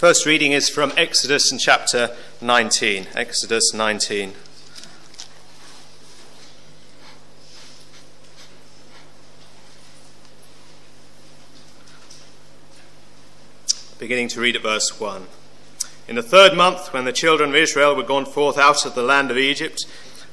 First reading is from Exodus in chapter 19. Exodus 19. Beginning to read at verse 1. In the 3rd month, when the children of Israel were gone forth out of the land of Egypt,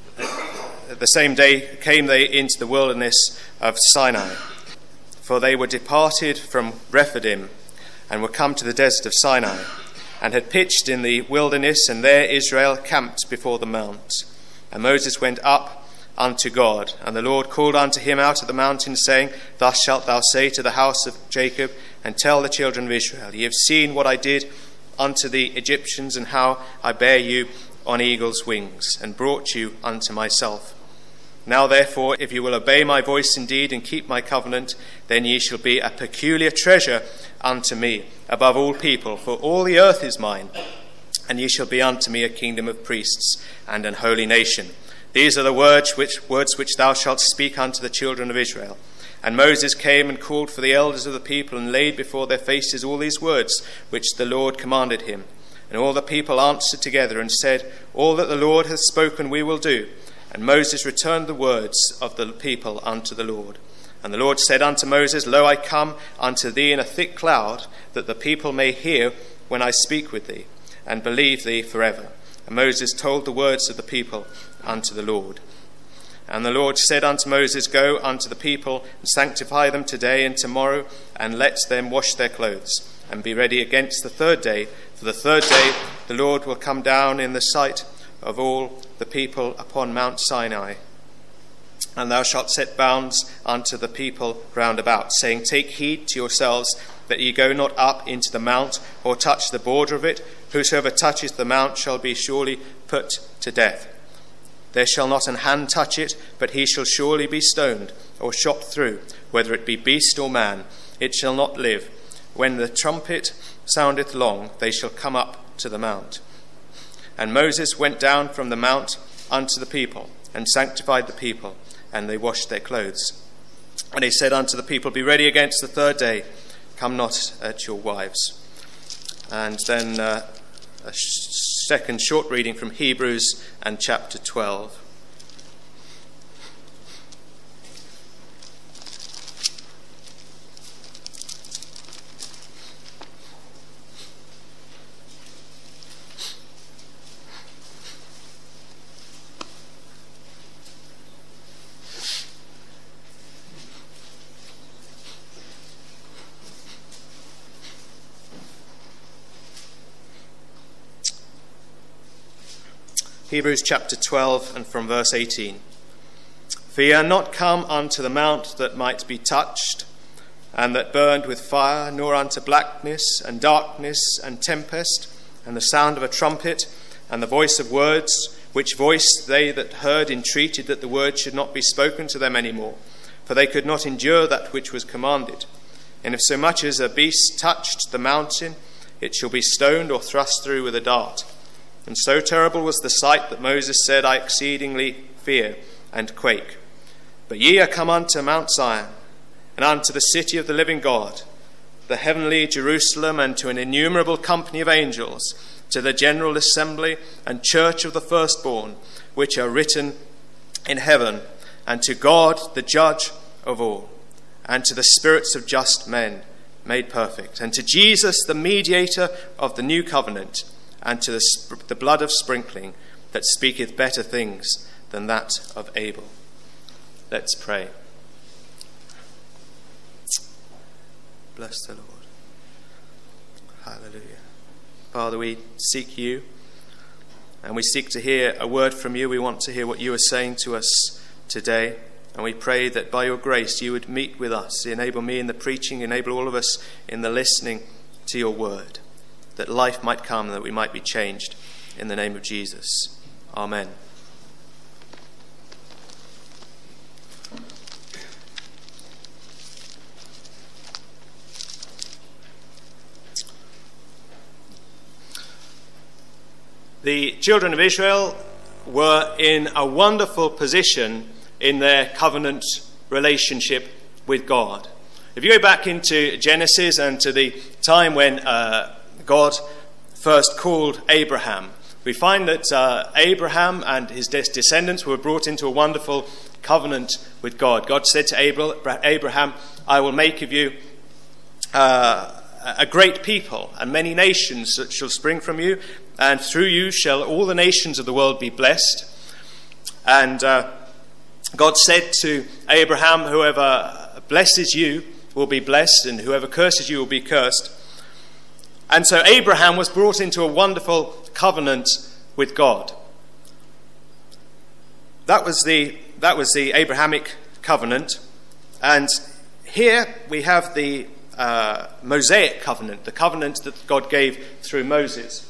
the same day came they into the wilderness of Sinai. For they were departed from Rephidim, and were come to the desert of Sinai, and had pitched in the wilderness, and there Israel camped before the mount. And Moses went up unto God, and the Lord called unto him out of the mountain, saying, Thus shalt thou say to the house of Jacob, and tell the children of Israel, Ye have seen what I did unto the Egyptians, and how I bare you on eagle's wings, and brought you unto myself. Now therefore, if you will obey my voice indeed, and keep my covenant, then ye shall be a peculiar treasure unto me above all people, for all the earth is mine, and ye shall be unto me a kingdom of priests and an holy nation. These are the words which thou shalt speak unto the children of Israel. And Moses came and called for the elders of the people, and laid before their faces all these words which the Lord commanded him. And all the people answered together and said, All that the Lord hath spoken we will do. And Moses returned the words of the people unto the Lord. And the Lord said unto Moses, Lo, I come unto thee in a thick cloud, that the people may hear when I speak with thee, and believe thee forever. And Moses told the words of the people unto the Lord. And the Lord said unto Moses, Go unto the people, and sanctify them today and tomorrow, and let them wash their clothes, and be ready against the 3rd day. For the 3rd day the Lord will come down in the sight of all the people upon Mount Sinai. And thou shalt set bounds unto the people round about, saying, Take heed to yourselves that ye go not up into the mount, or touch the border of it. Whosoever toucheth the mount shall be surely put to death. There shall not an hand touch it, but he shall surely be stoned, or shot through, whether it be beast or man. It shall not live. When the trumpet soundeth long, they shall come up to the mount. And Moses went down from the mount unto the people, and sanctified the people, and they washed their clothes. And he said unto the people, Be ready against the 3rd day, come not at your wives. And then a second short reading from Hebrews and chapter 12. Hebrews chapter 12 and from verse 18. For ye are not come unto the mount that might be touched, and that burned with fire, nor unto blackness and darkness and tempest, and the sound of a trumpet, and the voice of words, which voice they that heard entreated that the word should not be spoken to them any more, for they could not endure that which was commanded. And if so much as a beast touched the mountain, it shall be stoned or thrust through with a dart. And so terrible was the sight that Moses said, I exceedingly fear and quake. But ye are come unto Mount Zion, and unto the city of the living God, the heavenly Jerusalem, and to an innumerable company of angels, to the general assembly and church of the firstborn, which are written in heaven, and to God the judge of all, and to the spirits of just men made perfect, and to Jesus the mediator of the new covenant, and to the blood of sprinkling that speaketh better things than that of Abel. Let's pray. Bless the Lord. Hallelujah. Father, we seek you, and we seek to hear a word from you. We want to hear what you are saying to us today, and we pray that by your grace you would meet with us, enable me in the preaching, enable all of us in the listening to your word, that life might come and that we might be changed in the name of Jesus. Amen. The children of Israel were in a wonderful position in their covenant relationship with God. If you go back into Genesis and to the time when God first called Abraham. We find that Abraham and his descendants were brought into a wonderful covenant with God. God said to Abraham, I will make of you a great people, and many nations shall spring from you, and through you shall all the nations of the world be blessed. And God said to Abraham, whoever blesses you will be blessed, and whoever curses you will be cursed. And so Abraham was brought into a wonderful covenant with God. That was the Abrahamic covenant. And here we have the Mosaic covenant, the covenant that God gave through Moses.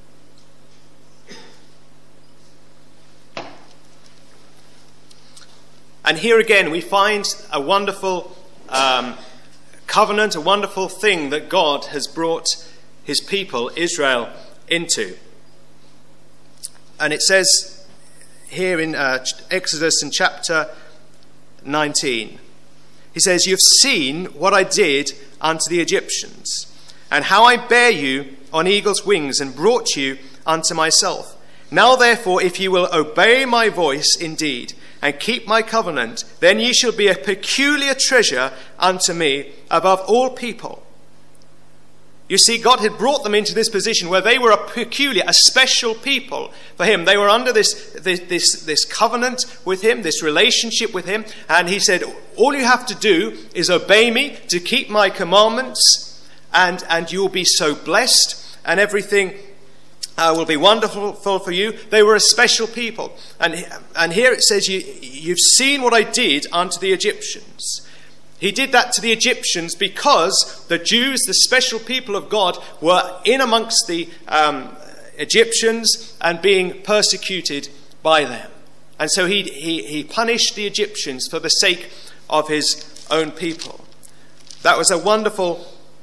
And here again we find a wonderful covenant, a wonderful thing that God has brought his people, Israel, into. And it says here in Exodus in chapter 19, he says, you've seen what I did unto the Egyptians, and how I bare you on eagle's wings, and brought you unto myself. Now therefore, if you will obey my voice indeed, and keep my covenant, then ye shall be a peculiar treasure unto me above all people. You see, God had brought them into this position where they were a peculiar, a special people for him. They were under this covenant with him, this relationship with him. And he said, all you have to do is obey me, to keep my commandments, and you will be so blessed, and everything will be wonderful for you. They were a special people. And here it says, you've seen what I did unto the Egyptians. He did that to the Egyptians because the Jews, the special people of God, were in amongst the Egyptians and being persecuted by them. And so he punished the Egyptians for the sake of his own people. That was a wonderful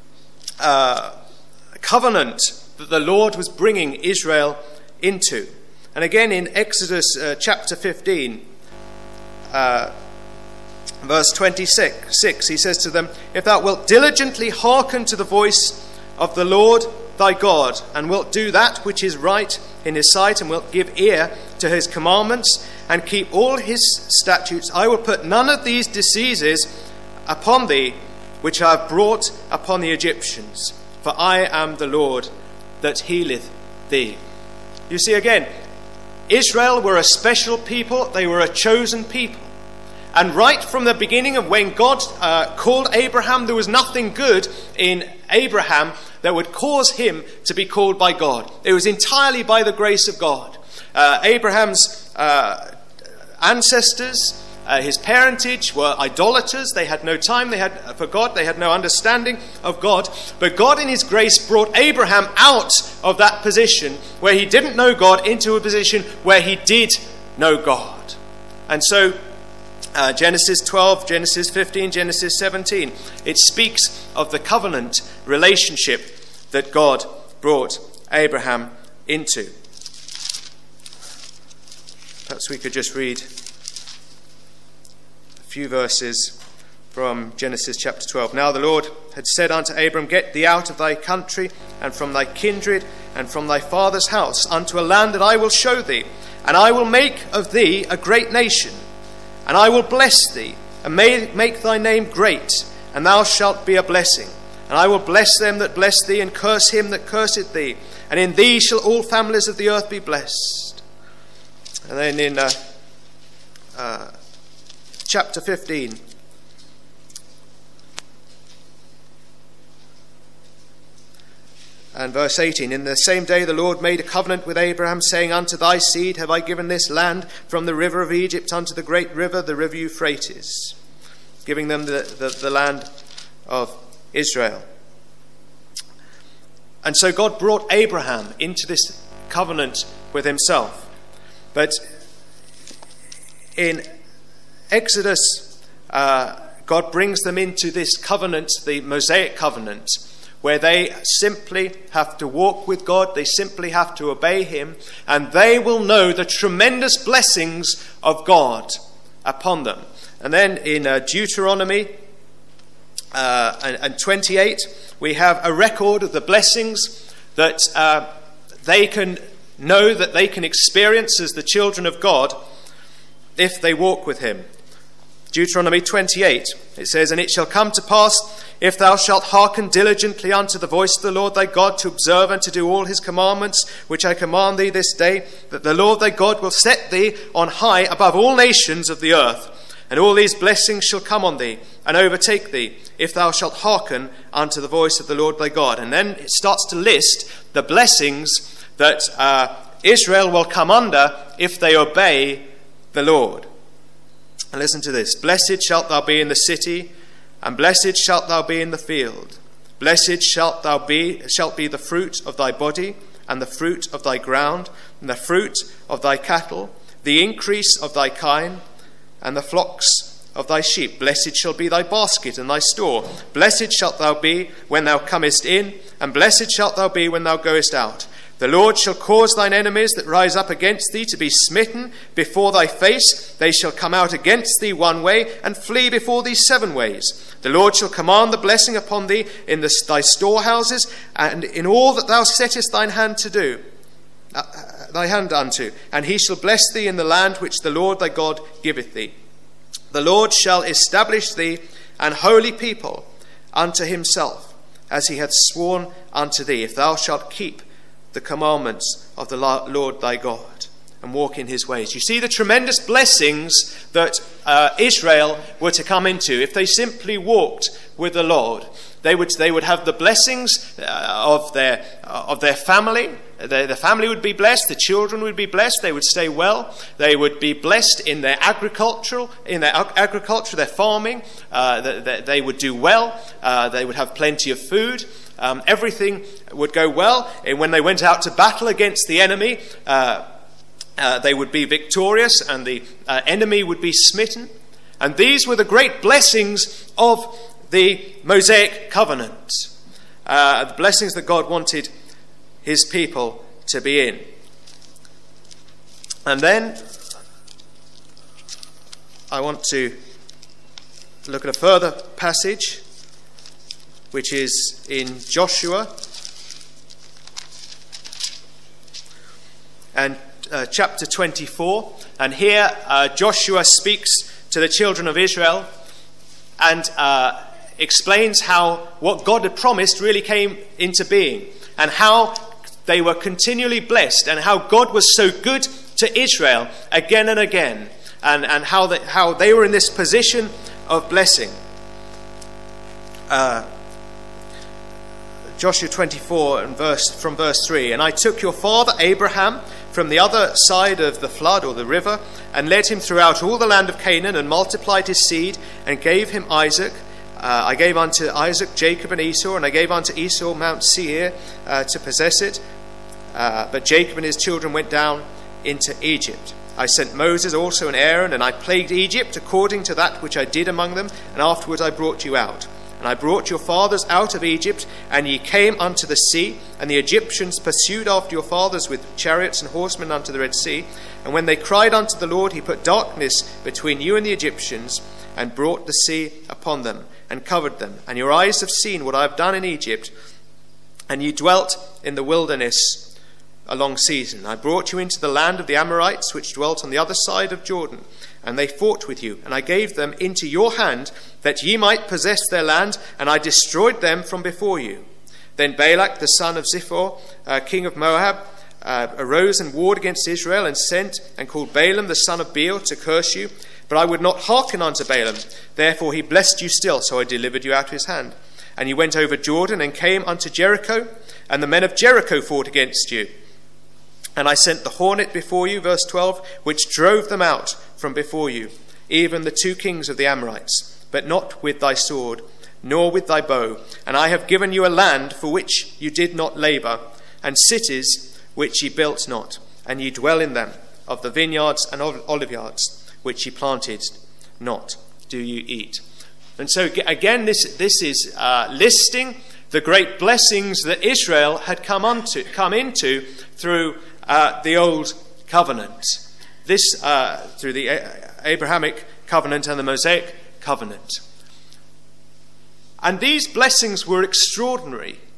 covenant that the Lord was bringing Israel into. And again in Exodus chapter 15, verse 26, he says to them, if thou wilt diligently hearken to the voice of the Lord thy God, and wilt do that which is right in his sight, and wilt give ear to his commandments, and keep all his statutes, I will put none of these diseases upon thee, which I have brought upon the Egyptians. For I am the Lord that healeth thee. You see again, Israel were a special people, they were a chosen people. And right from the beginning of when God called Abraham, there was nothing good in Abraham that would cause him to be called by God. It was entirely by the grace of God. Abraham's ancestors, his parentage were idolaters. They had no time for God. They had no understanding of God. But God in his grace brought Abraham out of that position where he didn't know God into a position where he did know God. And so Genesis 12, Genesis 15, Genesis 17. It speaks of the covenant relationship that God brought Abraham into. Perhaps we could just read a few verses from Genesis chapter 12. Now the Lord had said unto Abram, get thee out of thy country, and from thy kindred, and from thy father's house, unto a land that I will show thee, and I will make of thee a great nation. And I will bless thee, and make thy name great, and thou shalt be a blessing. And I will bless them that bless thee, and curse him that curseth thee. And in thee shall all families of the earth be blessed. And then in chapter 15, and verse 18, in the same day the Lord made a covenant with Abraham, saying, unto thy seed have I given this land, from the river of Egypt unto the great river, the river Euphrates, giving them the land of Israel. And so God brought Abraham into this covenant with himself. But in Exodus, God brings them into this covenant, the Mosaic covenant, where they simply have to walk with God, they simply have to obey him, and they will know the tremendous blessings of God upon them. And then in Deuteronomy and 28, we have a record of the blessings that they can know, that they can experience as the children of God if they walk with him. Deuteronomy 28, it says, "And it shall come to pass, if thou shalt hearken diligently unto the voice of the Lord thy God, to observe and to do all his commandments, which I command thee this day, that the Lord thy God will set thee on high above all nations of the earth. And all these blessings shall come on thee and overtake thee, if thou shalt hearken unto the voice of the Lord thy God." And then it starts to list the blessings that Israel will come under if they obey the Lord. And listen to this. "Blessed shalt thou be in the city, and blessed shalt thou be in the field. Blessed shalt be the fruit of thy body, and the fruit of thy ground, and the fruit of thy cattle, the increase of thy kine, and the flocks of thy sheep. Blessed shall be thy basket and thy store. Blessed shalt thou be when thou comest in, and blessed shalt thou be when thou goest out. The Lord shall cause thine enemies that rise up against thee to be smitten before thy face. They shall come out against thee one way, and flee before thee 7 ways. The Lord shall command the blessing upon thee in thy storehouses, and in all that thou settest thine hand to do, thy hand unto. And he shall bless thee in the land which the Lord thy God giveth thee. The Lord shall establish thee an holy people unto himself, as he hath sworn unto thee, if thou shalt keep the commandments of the Lord thy God, and walk in his ways." You see the tremendous blessings that Israel were to come into if they simply walked with the Lord. They would have the blessings of their family. The family would be blessed. The children would be blessed. They would stay well. They would be blessed in their agriculture, their farming. They would do well. They would have plenty of food. Everything would go well. And when they went out to battle against the enemy, they would be victorious, and the enemy would be smitten. And these were the great blessings of the Mosaic covenant, the blessings that God wanted his people to be in. And then I want to look at a further passage, which is in Joshua and chapter 24. And here Joshua speaks to the children of Israel and explains how what God had promised really came into being, and how they were continually blessed, and how God was so good to Israel again and again, and how they were in this position of blessing. Joshua 24 and from verse 3. "And I took your father Abraham from the other side of the flood, or the river, and led him throughout all the land of Canaan, and multiplied his seed, and gave him Isaac. I gave unto Isaac Jacob and Esau, and I gave unto Esau Mount Seir to possess it. But Jacob and his children went down into Egypt. I sent Moses also and Aaron, and I plagued Egypt according to that which I did among them, and afterwards I brought you out. And I brought your fathers out of Egypt, and ye came unto the sea, and the Egyptians pursued after your fathers with chariots and horsemen unto the Red Sea. And when they cried unto the Lord, he put darkness between you and the Egyptians, and brought the sea upon them, and covered them. And your eyes have seen what I have done in Egypt, and ye dwelt in the wilderness a long season. I brought you into the land of the Amorites, which dwelt on the other side of Jordan, and they fought with you, and I gave them into your hand, that ye might possess their land, and I destroyed them from before you. Then Balak the son of Ziphor, king of Moab, arose and warred against Israel, and sent and called Balaam the son of Beor to curse you. But I would not hearken unto Balaam. Therefore he blessed you still, so I delivered you out of his hand. And you went over Jordan and came unto Jericho, and the men of Jericho fought against you. And I sent the hornet before you," verse 12, "which drove them out from before you, even the 2 kings of the Amorites, but not with thy sword, nor with thy bow. And I have given you a land for which you did not labour, and cities which ye built not, and ye dwell in them. Of the vineyards and oliveyards which ye planted not, do you eat." And so again, this is listing the great blessings that Israel had come into through the old covenant. This through the Abrahamic covenant and the Mosaic covenant. And these blessings were extraordinary.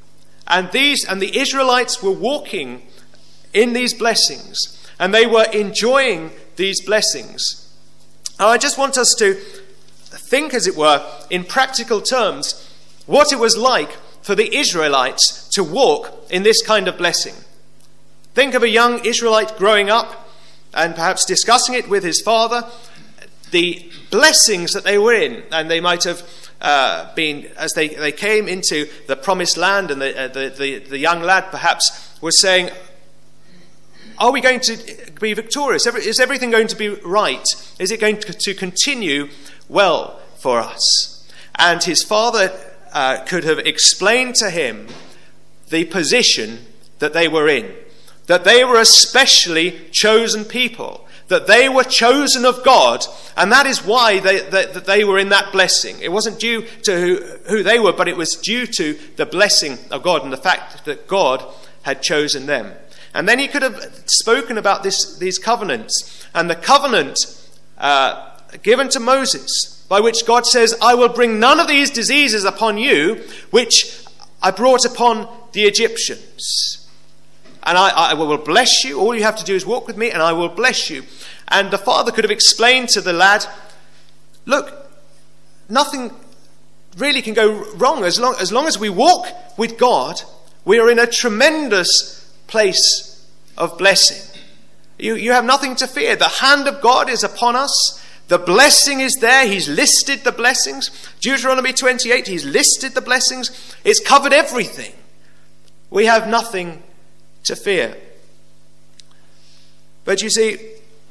And the Israelites were walking in these blessings, and they were enjoying these blessings. And I just want us to think, as it were, in practical terms, what it was like for the Israelites to walk in this kind of blessing. Think of a young Israelite growing up and perhaps discussing it with his father, the blessings that they were in, and they might have been, as they came into the promised land, and the young lad perhaps was saying, are we going to be victorious? Is everything going to be right? Is it going to continue well for us? And his father could have explained to him the position that they were in, that they were a specially chosen people, that they were chosen of God, and that is why they were in that blessing. It wasn't due to who they were, but it was due to the blessing of God and the fact that God had chosen them. And then he could have spoken about these covenants, and the covenant given to Moses, by which God says, I will bring none of these diseases upon you, which I brought upon the Egyptians. And I will bless you. All you have to do is walk with me, and I will bless you. And the father could have explained to the lad, look, nothing really can go wrong. As long as we walk with God, we are in a tremendous place of blessing. You have nothing to fear. The hand of God is upon us. The blessing is there. He's listed the blessings. Deuteronomy 28, he's listed the blessings. It's covered everything. We have nothing to fear. But you see,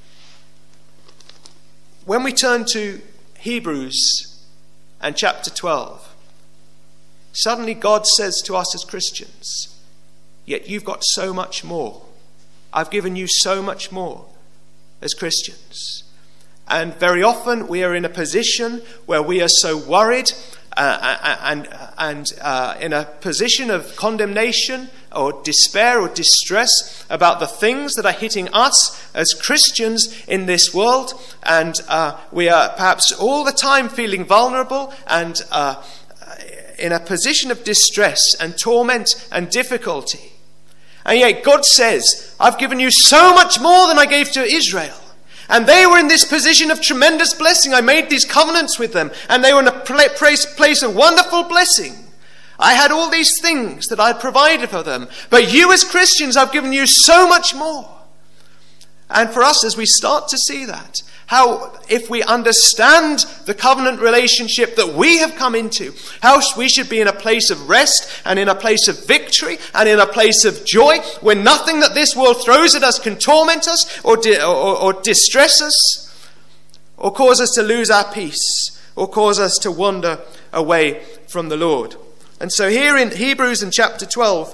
when we turn to Hebrews and chapter 12, suddenly God says to us as Christians, yet you've got so much more. I've given you so much more as Christians. And very often we are in a position where we are so worried and in a position of condemnation or despair or distress about the things that are hitting us as Christians in this world. And we are perhaps all the time feeling vulnerable and in a position of distress and torment and difficulty. And yet God says, I've given you so much more than I gave to Israel. And they were in this position of tremendous blessing. I made these covenants with them, and they were in a place of wonderful blessing. I had all these things that I had provided for them. But you as Christians, I've given you so much more. And for us, as we start to see that, how if we understand the covenant relationship that we have come into, how we should be in a place of rest and in a place of victory and in a place of joy, when nothing that this world throws at us can torment us or distress us or cause us to lose our peace or cause us to wander away from the Lord. And so here in Hebrews in chapter 12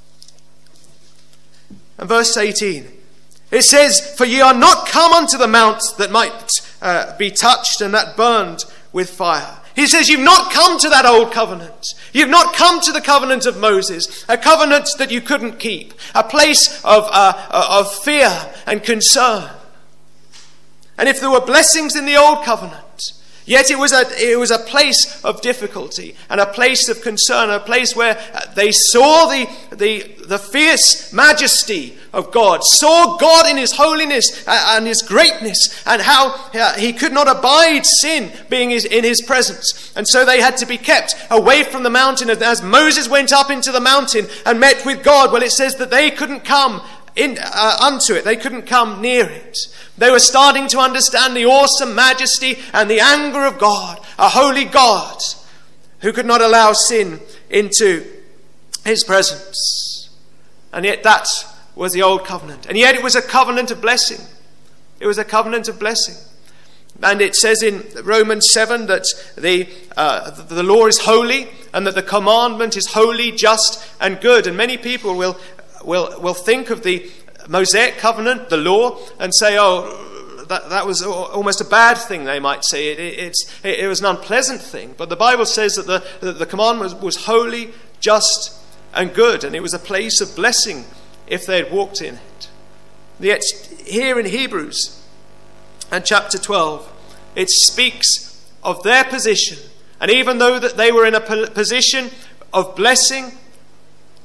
and verse 18, it says, for ye are not come unto the mount that might be touched and that burned with fire. He says, you've not come to that old covenant. You've not come to the covenant of Moses, a covenant that you couldn't keep, a place of fear and concern. And if there were blessings in the old covenant, yet it was a place of difficulty and a place of concern, a place where they saw the fierce majesty of God, saw God in his holiness and his greatness, and how he could not abide sin being in his presence. And so they had to be kept away from the mountain. And as Moses went up into the mountain and met with God, well, it says that they couldn't come unto it. They couldn't come near it. They were starting to understand the awesome majesty and the anger of God, a holy God who could not allow sin into his presence. And yet that was the old covenant. And yet it was a covenant of blessing. It was a covenant of blessing. And it says in Romans 7 that the law is holy and that the commandment is holy, just and good. And many people will think of the Mosaic covenant, the law, and say, oh, that was almost a bad thing, they might say. It was an unpleasant thing. But the Bible says that the commandment was holy, just, and good. And it was a place of blessing if they had walked in it. Yet here in Hebrews and chapter 12, it speaks of their position. And even though that they were in a position of blessing,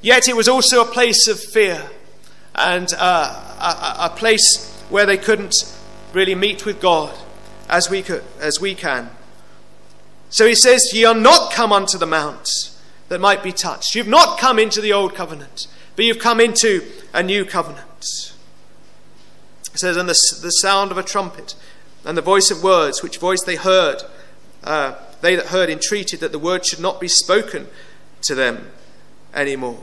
Yet it was also a place of fear and a place where they couldn't really meet with God as we can. So he says, ye are not come unto the mount that might be touched. You've not come into the old covenant, but you've come into a new covenant. It says, and the sound of a trumpet and the voice of words, which voice they heard, they that heard entreated that the word should not be spoken to them anymore.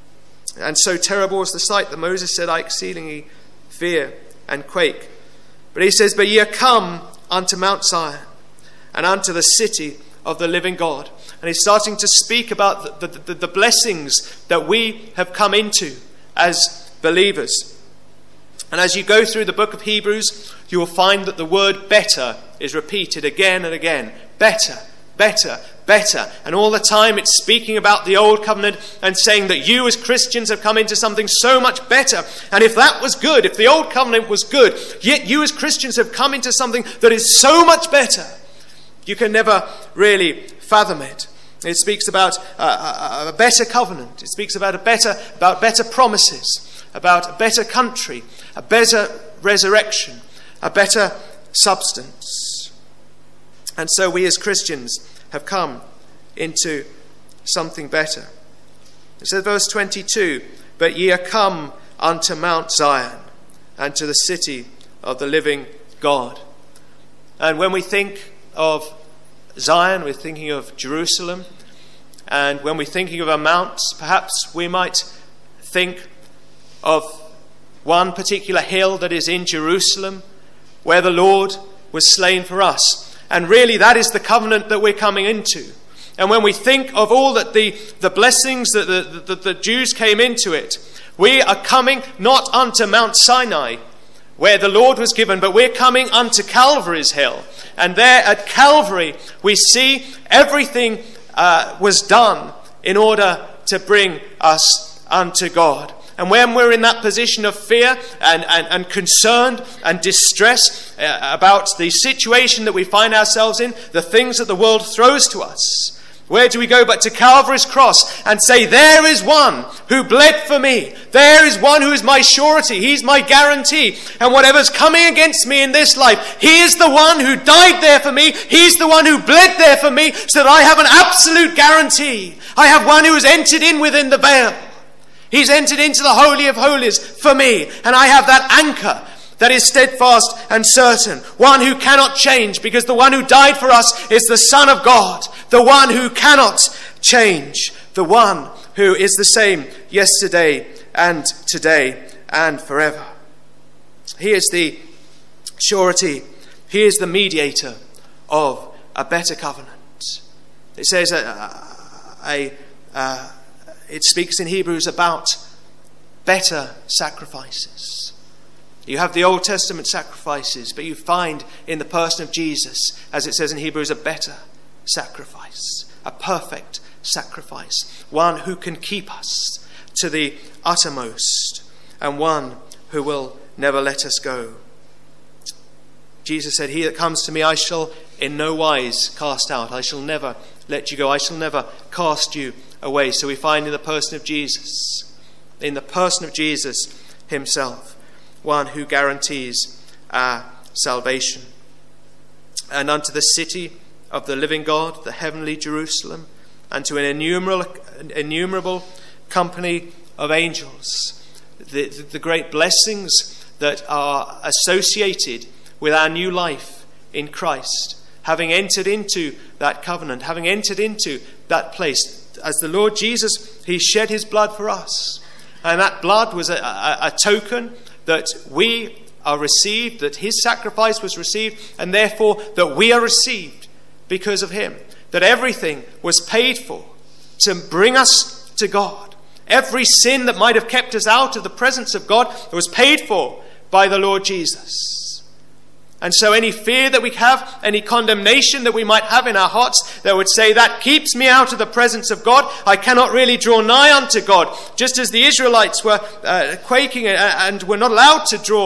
And so terrible was the sight that Moses said, I exceedingly fear and quake. But he says, but ye are come unto Mount Zion and unto the city of the living God. And he's starting to speak about the blessings that we have come into as believers. And as you go through the book of Hebrews, you will find that the word better is repeated again and again. Better, better, better. And all the time it's speaking about the old covenant and saying that you as Christians have come into something so much better. And if that was good, if the old covenant was good, yet you as Christians have come into something that is so much better, you can never really fathom it. It speaks about a better covenant. It speaks about better promises, about a better country, a better resurrection, a better substance. And so we as Christians have come into something better. It says, verse 22, but ye are come unto Mount Zion and to the city of the living God. And when we think of Zion, we're thinking of Jerusalem. And when we're thinking of a mount, perhaps we might think of one particular hill that is in Jerusalem where the Lord was slain for us. And really that is the covenant that we're coming into. And when we think of all that the blessings that the Jews came into it, we are coming not unto Mount Sinai where the Lord was given, but we're coming unto Calvary's hill. And there at Calvary we see everything was done in order to bring us unto God. And when we're in that position of fear and concerned and distress about the situation that we find ourselves in, the things that the world throws to us, where do we go but to Calvary's cross and say, there is one who bled for me. There is one who is my surety. He's my guarantee. And whatever's coming against me in this life, he is the one who died there for me. He's the one who bled there for me so that I have an absolute guarantee. I have one who has entered in within the veil. He's entered into the Holy of Holies for me. And I have that anchor that is steadfast and certain. One who cannot change, because the one who died for us is the Son of God. The one who cannot change. The one who is the same yesterday and today and forever. He is the surety. He is the mediator of a better covenant. It says it speaks in Hebrews about better sacrifices. You have the Old Testament sacrifices, but you find in the person of Jesus, as it says in Hebrews, a better sacrifice, a perfect sacrifice, one who can keep us to the uttermost, and one who will never let us go. Jesus said, he that comes to me I shall in no wise cast out. I shall never let you go. I shall never cast you away. So we find in the person of Jesus himself, one who guarantees our salvation. And unto the city of the living God, the heavenly Jerusalem, and to an innumerable company of angels, the great blessings that are associated with our new life in Christ, having entered into that covenant, having entered into that place. As the Lord Jesus, he shed his blood for us. And that blood was a token that we are received, that his sacrifice was received, and therefore that we are received because of him. That everything was paid for to bring us to God. Every sin that might have kept us out of the presence of God was paid for by the Lord Jesus. And so any fear that we have, any condemnation that we might have in our hearts that would say that keeps me out of the presence of God, I cannot really draw nigh unto God. Just as the Israelites were quaking and were not allowed to draw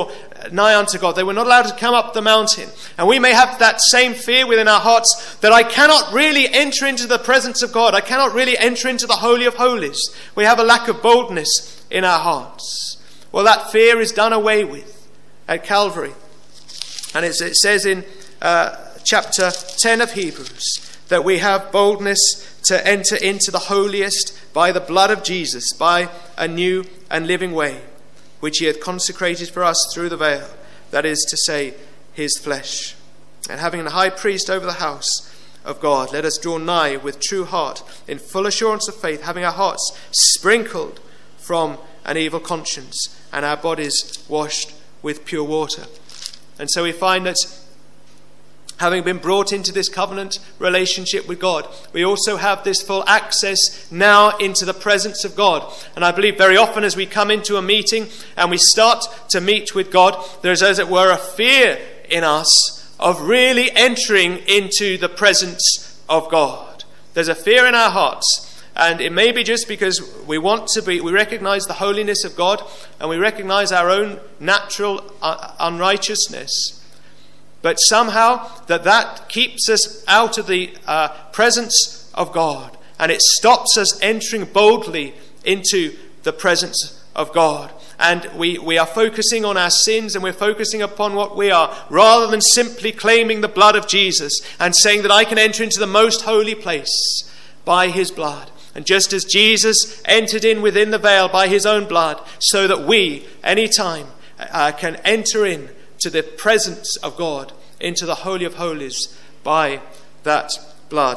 nigh unto God. They were not allowed to come up the mountain. And we may have that same fear within our hearts that I cannot really enter into the presence of God. I cannot really enter into the Holy of Holies. We have a lack of boldness in our hearts. Well, that fear is done away with at Calvary. And it says in chapter 10 of Hebrews that we have boldness to enter into the holiest by the blood of Jesus, by a new and living way, which he hath consecrated for us through the veil, that is to say, his flesh. And having a high priest over the house of God, let us draw nigh with true heart, in full assurance of faith, having our hearts sprinkled from an evil conscience, and our bodies washed with pure water. And so we find that having been brought into this covenant relationship with God, we also have this full access now into the presence of God. And I believe very often as we come into a meeting and we start to meet with God, there's, as it were, a fear in us of really entering into the presence of God. There's a fear in our hearts. And it may be just because we recognize the holiness of God and we recognize our own natural unrighteousness. But somehow that keeps us out of the presence of God. And it stops us entering boldly into the presence of God. And we are focusing on our sins and we're focusing upon what we are, rather than simply claiming the blood of Jesus and saying that I can enter into the most holy place by his blood. And just as Jesus entered in within the veil by his own blood, so that we, anytime, can enter in to the presence of God, into the Holy of Holies by that blood.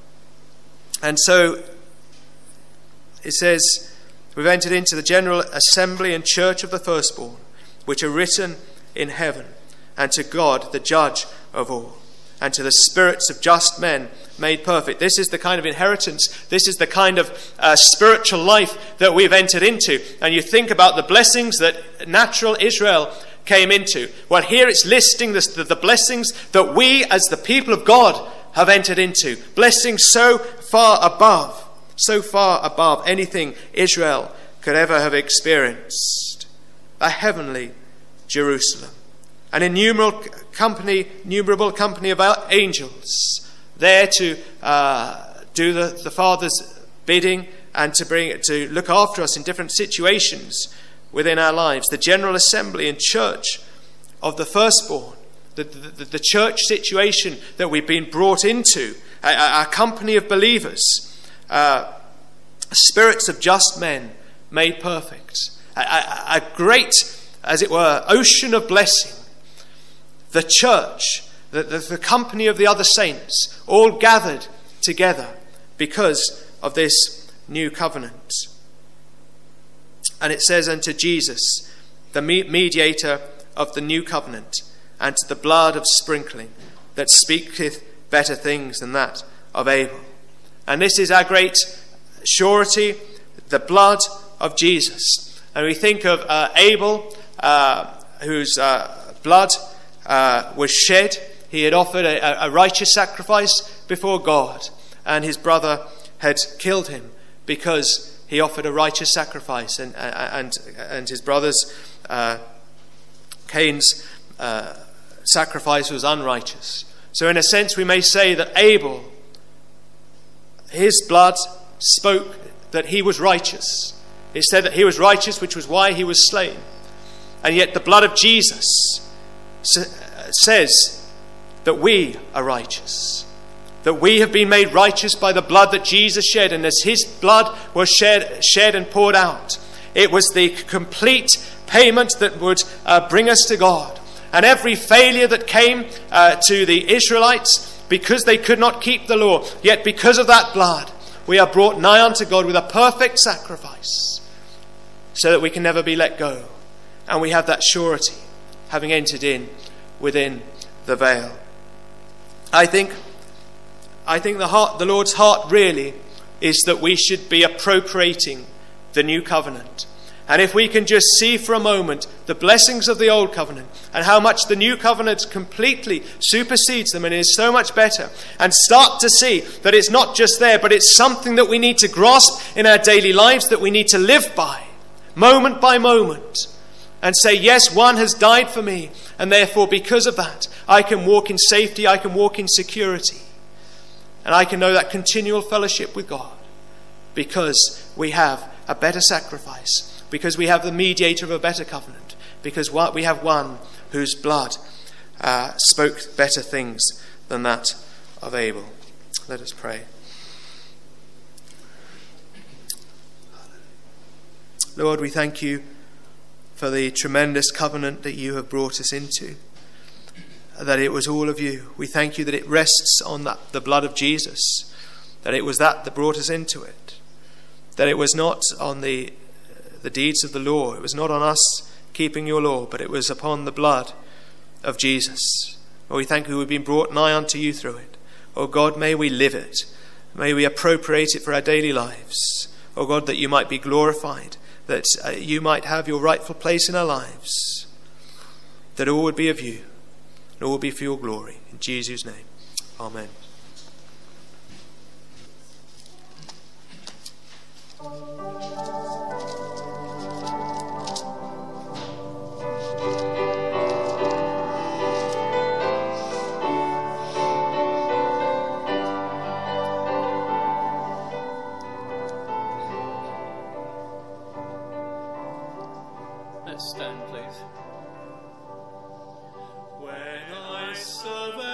And so it says, we've entered into the general assembly and church of the firstborn, which are written in heaven, and to God, the judge of all, and to the spirits of just men made perfect. This is the kind of inheritance, this is the kind of spiritual life that we've entered into. And you think about the blessings that natural Israel came into. Well, here it's listing the blessings that we as the people of God have entered into. Blessings so far above anything Israel could ever have experienced. A heavenly Jerusalem. An innumerable company of angels there to do the Father's bidding and to look after us in different situations within our lives. The general assembly and church of the firstborn, the church situation that we've been brought into, a company of believers, spirits of just men made perfect, a great, as it were, ocean of blessing. The church, the company of the other saints, all gathered together because of this new covenant. And it says, unto Jesus, the mediator of the new covenant, and to the blood of sprinkling, that speaketh better things than that of Abel. And this is our great surety, the blood of Jesus. And we think of Abel, whose blood was shed. He had offered a righteous sacrifice before God, and his brother had killed him because he offered a righteous sacrifice, and his brother's Cain's sacrifice was unrighteous. So in a sense we may say that Abel, his blood spoke that he was righteous. It said that he was righteous, which was why he was slain. And yet the blood of Jesus says that we are righteous, that we have been made righteous by the blood that Jesus shed. And as his blood was shed and poured out, it was the complete payment that would bring us to God. And every failure that came to the Israelites, because they could not keep the law, yet because of that blood, we are brought nigh unto God with a perfect sacrifice, so that we can never be let go. And we have that surety, having entered in within the veil. I think the Lord's heart really is that we should be appropriating the new covenant. And if we can just see for a moment the blessings of the old covenant and how much the new covenant completely supersedes them and is so much better, and start to see that it's not just there, but it's something that we need to grasp in our daily lives, that we need to live by moment, and say, yes, one has died for me, and therefore because of that, I can walk in safety, I can walk in security, and I can know that continual fellowship with God because we have a better sacrifice, because we have the mediator of a better covenant, because we have one whose blood spoke better things than that of Abel. Let us pray. Lord, we thank you for the tremendous covenant that you have brought us into, that it was all of you. We thank you that it rests on the blood of Jesus, that it was that brought us into it, that it was not on the deeds of the law, it was not on us keeping your law, but it was upon the blood of Jesus. Oh, we thank you we've been brought nigh unto you through it. Oh God, may we live it. May we appropriate it for our daily lives. Oh God, that you might be glorified, that you might have your rightful place in our lives, that all would be of you, and all would be for your glory. In Jesus' name, amen. Let's stand, please. When I survey